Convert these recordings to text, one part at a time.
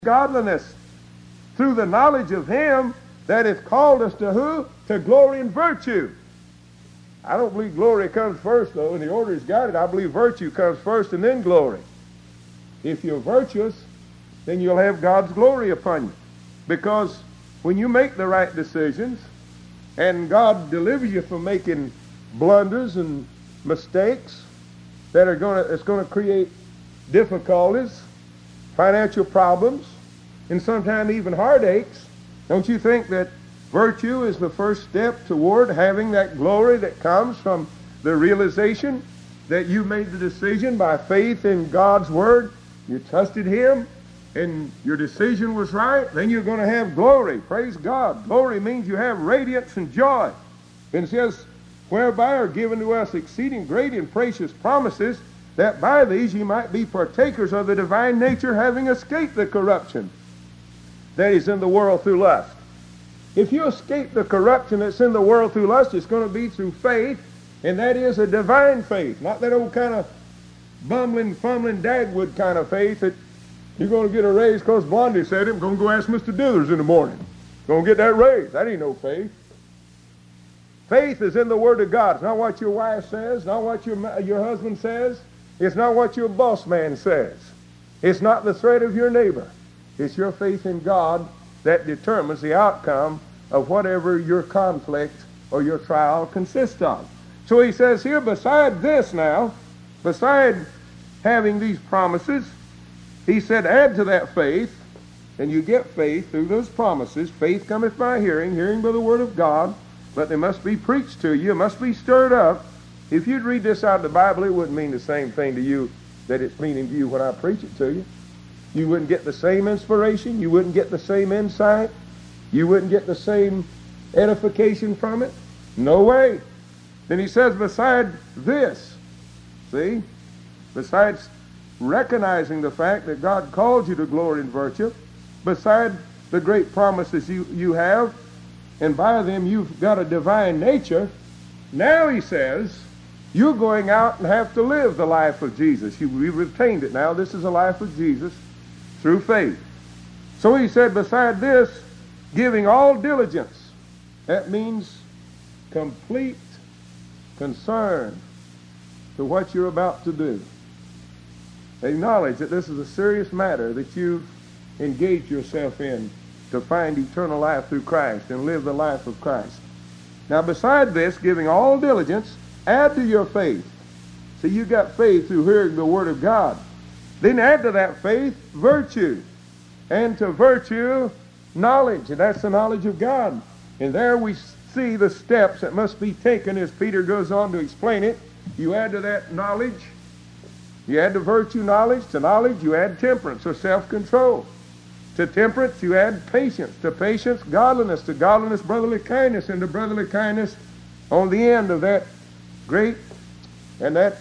godliness, through the knowledge of him that hath called us to who? To glory and virtue. I don't believe glory comes first, though. In the order he's got it, I believe virtue comes first and then glory. If you're virtuous, then you'll have God's glory upon you. Because when you make the right decisions, and God delivers you from making blunders and mistakes that are going to create difficulties, financial problems, and sometimes even heartaches, don't you think that virtue is the first step toward having that glory that comes from the realization that you made the decision by faith in God's Word, you trusted Him, and your decision was right? Then you're going to have glory. Praise God. Glory means you have radiance and joy. And it says, whereby are given to us exceeding great and precious promises, that by these ye might be partakers of the divine nature, having escaped the corruption that is in the world through lust. If you escape the corruption that's in the world through lust, it's going to be through faith, and that is a divine faith, not that old kind of bumbling, fumbling, Dagwood kind of faith that you're going to get a raise because Blondie said it. I'm going to go ask Mr. Dithers in the morning. Going to get that raise. That ain't no faith. Faith is in the Word of God. It's not what your wife says, not what your husband says. It's not what your boss man says. It's not the threat of your neighbor. It's your faith in God that determines the outcome of whatever your conflict or your trial consists of. So he says here, beside this now, beside having these promises, he said, add to that faith, and you get faith through those promises. Faith cometh by hearing, hearing by the Word of God, but they must be preached to you, must be stirred up. If you'd read this out of the Bible, it wouldn't mean the same thing to you that it's meaning to you when I preach it to you. You wouldn't get the same inspiration. You wouldn't get the same insight. You wouldn't get the same edification from it. No way. Then he says, beside this, see, besides recognizing the fact that God called you to glory and virtue, beside the great promises you have, and by them you've got a divine nature, now he says, you're going out and have to live the life of Jesus. We've obtained it now. This is the life of Jesus through faith. So he said, beside this, giving all diligence. That means complete concern to what you're about to do. Acknowledge that this is a serious matter that you've engaged yourself in to find eternal life through Christ and live the life of Christ. Now, beside this, giving all diligence, add to your faith. See, you got faith through hearing the Word of God. Then add to that faith virtue. And to virtue, knowledge. And that's the knowledge of God. And there we see the steps that must be taken as Peter goes on to explain it. You add to that knowledge. You add to virtue knowledge. To knowledge, you add temperance or self-control. To temperance, you add patience. To patience, godliness. To godliness, brotherly kindness. And to brotherly kindness, on the end of that great and that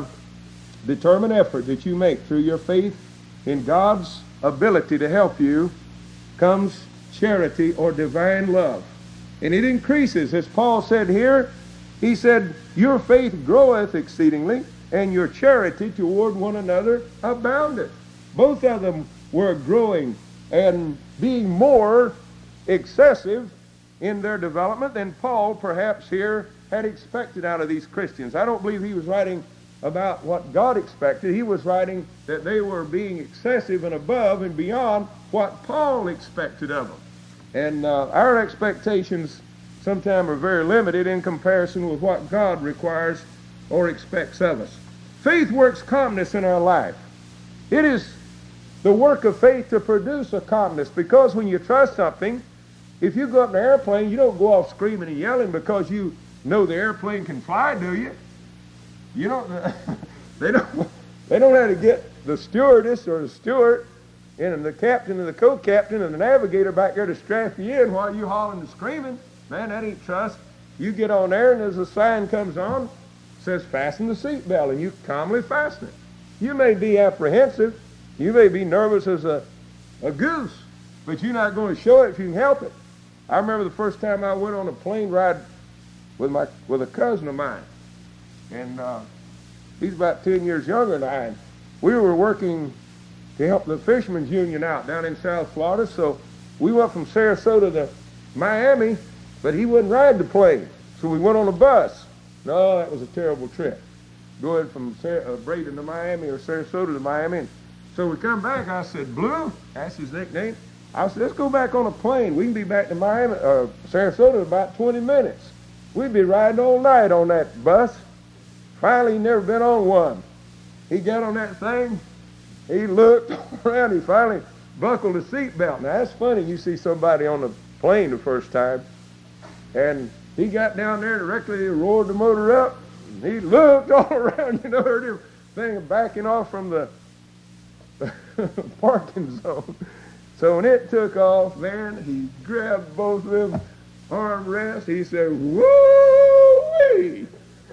determined effort that you make through your faith in God's ability to help you, comes charity or divine love. And it increases. As Paul said here, he said, your faith groweth exceedingly, and your charity toward one another aboundeth. Both of them were growing and being more excessive in their development than Paul perhaps here had expected out of these Christians. I don't believe he was writing about what God expected. He was writing that they were being excessive and above and beyond what Paul expected of them. And our expectations sometimes are very limited in comparison with what God requires or expects of us. Faith works calmness in our life. It is the work of faith to produce a calmness, because when you trust something, if you go up in an airplane, you don't go off screaming and yelling because you know the airplane can fly, do you? You don't. They don't have to get the stewardess or the steward and the captain and the co-captain and the navigator back there to strap you in while you hollering and screaming. Man, that ain't trust. You get on there, and as a sign comes on, says fasten the seatbelt, and you calmly fasten it. You may be apprehensive. You may be nervous as a goose, but you're not going to show it if you can help it. I remember the first time I went on a plane ride with a cousin of mine. And he's about 10 years younger than I am. We were working to help the Fishermen's Union out down in South Florida. So we went from Sarasota to Miami, but he wouldn't ride the plane. So we went on a bus. No, that was a terrible trip, going from Braden to Miami or Sarasota to Miami. And so we come back. I said, Blue, that's his nickname. I said, let's go back on a plane. We can be back to Miami, Sarasota in about 20 minutes. We'd be riding all night on that bus. Finally, he'd never been on one. He got on that thing. He looked around. He finally buckled his seatbelt. Now, that's funny. You see somebody on the plane the first time. And he got down there directly, he roared the motor up. And he looked all around, heard him thing backing off from the parking zone. So when it took off, man, he grabbed both of them armrests. He said, woo-wee!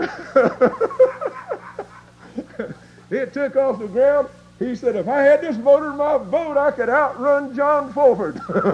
It took off the ground. He said, if I had this motor in my boat, I could outrun John Fulford.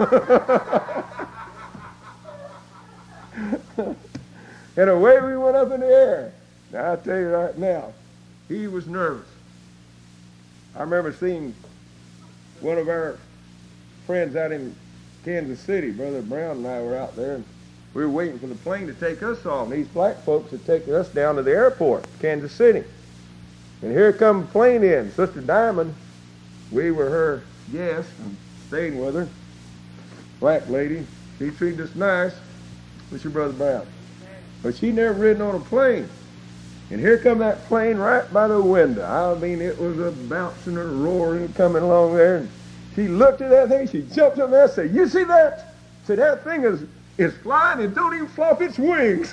And away we went up in the air. Now, I tell you right now, he was nervous. I remember seeing one of our friends out in Kansas City, Brother Brown and I were out there, and we were waiting for the plane to take us off. And these black folks had taken us down to the airport, Kansas City. And here come a plane in. Sister Diamond, we were her guests and staying with her. Black lady, she treated us nice. What's your Brother Brown? But she never ridden on a plane. And here come that plane right by the window. I mean, it was a bouncing and roaring coming along there. And she looked at that thing. She jumped up there and said, you see that? Said, that thing is flying and don't even flop its wings.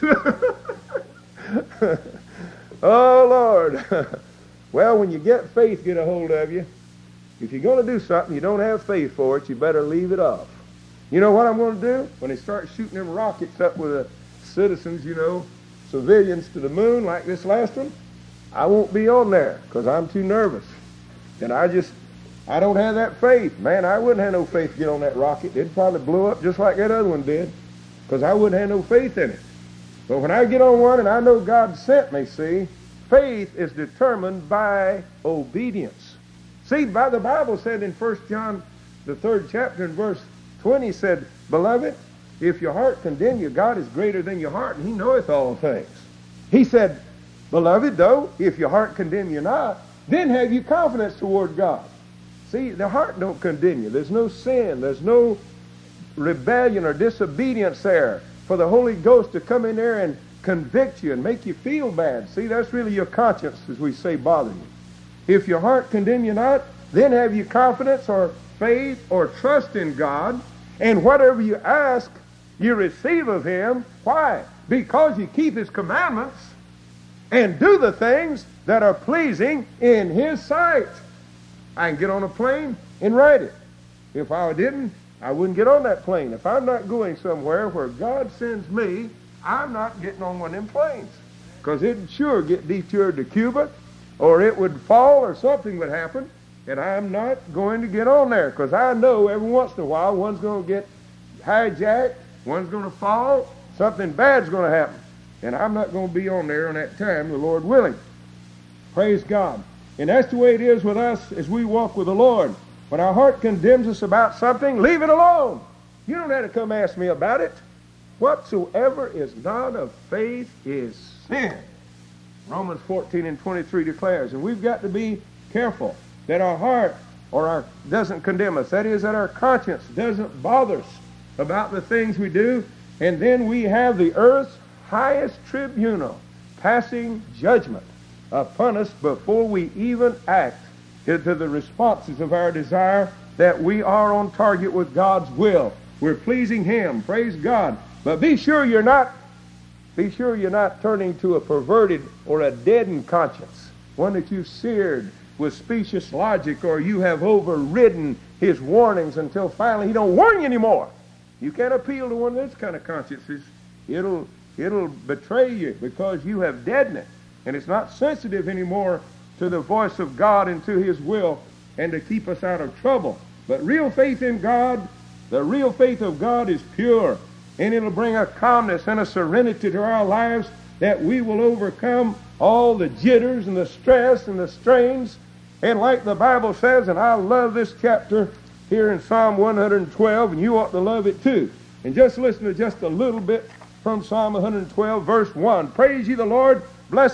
Oh, Lord. Well, when you get faith get a hold of you, if you're going to do something, you don't have faith for it, you better leave it off. You know what I'm going to do? When they start shooting them rockets up with the citizens, civilians to the moon like this last one, I won't be on there because I'm too nervous. And I don't have that faith. Man, I wouldn't have no faith to get on that rocket. It'd probably blow up just like that other one did because I wouldn't have no faith in it. But when I get on one and I know God sent me, see, faith is determined by obedience. See, by the Bible said in 1 John, the 3rd chapter, in verse 20, said, Beloved, if your heart condemn you, God is greater than your heart, and he knoweth all things. He said, Beloved, though, if your heart condemn you not, then have you confidence toward God. See, the heart don't condemn you. There's no sin. There's no rebellion or disobedience there for the Holy Ghost to come in there and convict you and make you feel bad. See, that's really your conscience, as we say, bothering you. If your heart condemn you not, then have you confidence or faith or trust in God, and whatever you ask, you receive of him. Why? Because you keep his commandments and do the things that are pleasing in his sight. I can get on a plane and ride it. If I didn't, I wouldn't get on that plane. If I'm not going somewhere where God sends me, I'm not getting on one of them planes. Because it'd sure get detoured to Cuba, or it would fall, or something would happen, and I'm not going to get on there. Because I know every once in a while one's going to get hijacked, one's going to fall, something bad's going to happen. And I'm not going to be on there on that time, the Lord willing. Praise God. And that's the way it is with us as we walk with the Lord. When our heart condemns us about something, leave it alone. You don't have to come ask me about it. Whatsoever is not of faith is sin. Romans 14 and 23 declares. And we've got to be careful that our heart doesn't condemn us. That is, that our conscience doesn't bother us about the things we do. And then we have the earth's highest tribunal passing judgment upon us before we even act into the responses of our desire that we are on target with God's will. We're pleasing him. Praise God. But be sure you're not turning to a perverted or a deadened conscience, one that you've seared with specious logic, or you have overridden his warnings until finally he don't warn you anymore. You can't appeal to one of those kind of consciences. It'll betray you because you have deadened it. And it's not sensitive anymore to the voice of God and to his will and to keep us out of trouble. But real faith in God, the real faith of God is pure. And it'll bring a calmness and a serenity to our lives that we will overcome all the jitters and the stress and the strains And like the Bible says, and I love this chapter here in Psalm 112, and you ought to love it too. And just listen to just a little bit from Psalm 112, verse 1. Praise ye the Lord,